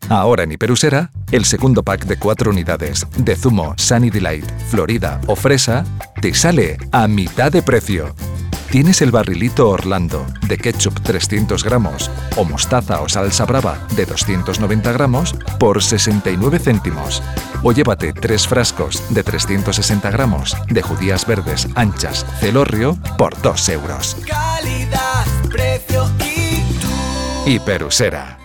Ahora en Hiperusera, el segundo pack de 4 unidades de zumo Sunny Delight, Florida o fresa te sale a mitad de precio. Tienes el barrilito Orlando de ketchup 300 gramos o mostaza o salsa brava de 290 gramos por 69 céntimos. O llévate 3 frascos de 360 gramos de judías verdes anchas Celorrio por 2 euros. Calidad, precio y tú. Hiperusera.